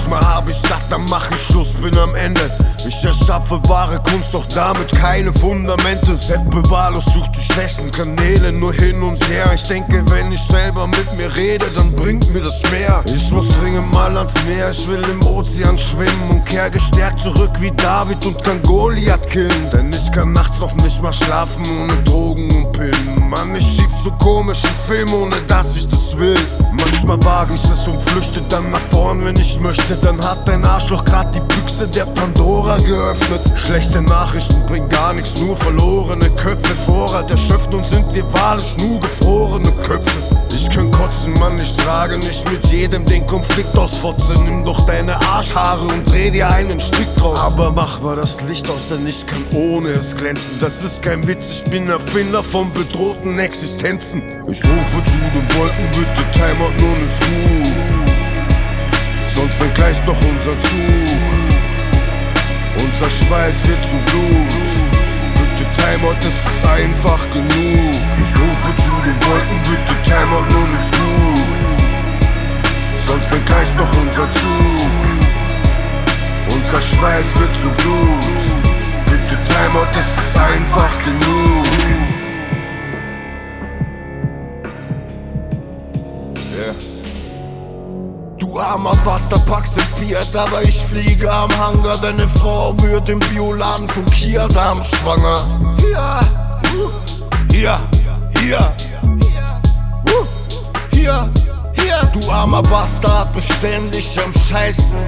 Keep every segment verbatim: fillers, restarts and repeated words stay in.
Manchmal hab ich satt, dann mach ich Schluss, bin am Ende. Ich erschaffe wahre Kunst, doch damit keine Fundamente. Seppe wahllos durch die schlechten Kanäle, nur hin und her. Ich denke, wenn ich selber mit mir rede, dann bringt mir das mehr. Ich muss dringend mal ans Meer, ich will im Ozean schwimmen und kehr gestärkt zurück wie David und kann Goliath killen. Denn ich kann nachts noch nicht mal schlafen ohne Drogen und Pillen. Mann, ich schieb so komischen Film, ohne dass ich das will. Manchmal wage ich es und flüchte dann nach vorn, wenn ich möchte. Dann hat dein Arschloch grad die Büchse der Pandora geöffnet. Schlechte Nachrichten bringen gar nichts, nur verlorene Köpfe. Vorrat erschöpft und sind wir wahrlich nur gefrorene Köpfe. Ich kann kotzen, Mann, ich trage nicht mit jedem den Konflikt aus Fotze. Nimm doch deine Arschhaare und dreh dir einen Strick draus. Aber mach mal das Licht aus, denn ich kann ohne es glänzen. Das ist kein Witz, ich bin Erfinder von bedrohten Existenzen. Ich rufe zu den Wolken, bitte Timeout, nun ist gut. Sonst fängt gleich noch unser Zug. Unser Schweiß wird zu Blut. Bitte Timeout, das ist einfach genug. Ich rufe zu den Wolken, bitte Timeout, nun ist gut. Sonst fängt gleich noch unser Zug. Unser Schweiß wird zu Blut. Bitte Timeout, das ist einfach genug. Yeah. Du armer Bastard, packst den Fiat, aber ich fliege am Hangar. Deine Frau wird im Bioladen von Kiasamen schwanger. Hier, hier, hier, hier, hier. Du armer Bastard, beständig am Scheißen.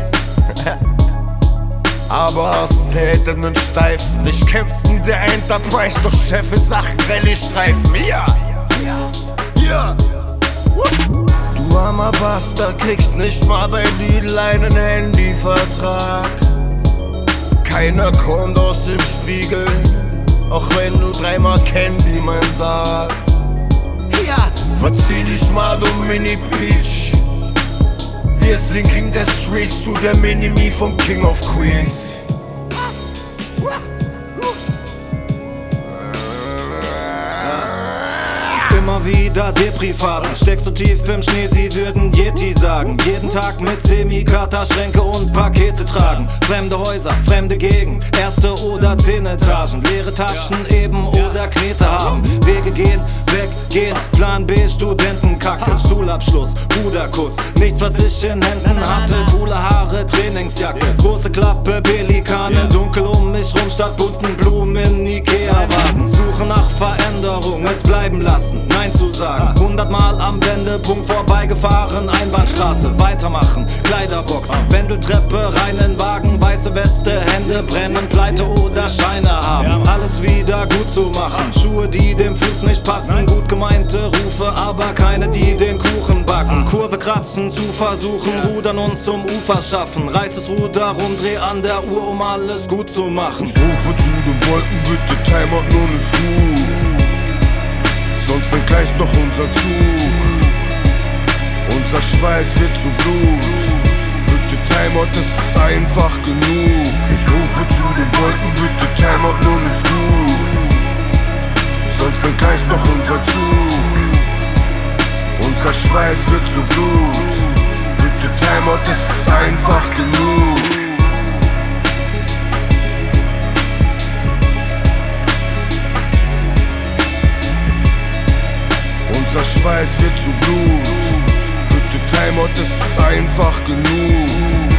Aber hast seltenen Steifen. Ich Captain der Enterprise, doch Chef in Sachen Rallye-Streifen. Hier, hier. Du armer Bastard, kriegst nicht mal bei Lidl einen Handyvertrag. Keiner kommt aus dem Spiegel, auch wenn du dreimal Candyman sagst. Ja, verzieh dich mal, du Mini-Peach. Wir sind King der Streets, zu der Mini-Me vom King of Queens. Immer wieder Depri-Phasen, steckst du tief im Schnee, sie würden Yeti sagen. Jeden Tag mit Semikata, Schränke und Pakete tragen. Fremde Häuser, fremde Gegend, erste oder zehn Etagen. Leere Taschen eben oder Knete haben. Wege gehen, weggehen, Plan B, Studentenkacke. Schulabschluss, Bruderkuss, nichts was ich in Händen hatte. Coole Haare, Trainingsjacke, große Klappe, Pelikane. Dunkel um mich rum statt bunten Blumen, Ikea-Vasen. Suche nach Veränderung, es bleiben lassen, nein zu sagen. Hundertmal am Wendepunkt vorbeigefahren, Einbahnstraße, weitermachen, Kleiderbox, Wendeltreppe, rein in Wagen, weiße Weste, Hände brennen, Pleite oder Scheine haben. Alles wieder gut zu machen, Schuhe, die dem Fuß nicht passen, gut gemeinte Rufe, aber keine, die den Kuchen backen. Kurve kratzen, zu versuchen, rudern und zum Ufer schaffen. Reiß das Ruder rum, dreh an der Uhr, um alles gut zu machen. Ich rufe zu den Wolken, bitte Timeout, nun ist gut. Sonst fängt gleich noch unser Zug. Unser Schweiß wird zu Blut. Bitte Timeout, das ist einfach genug. Ich rufe zu den Wolken, bitte Timeout, nun ist gut. Sonst fängt gleich noch unser Zug. Unser Schweiß wird zu Blut. Bitte Timeout, das ist einfach genug. Unser Schweiß wird zu Blut. Bitte Timeout, das ist einfach genug.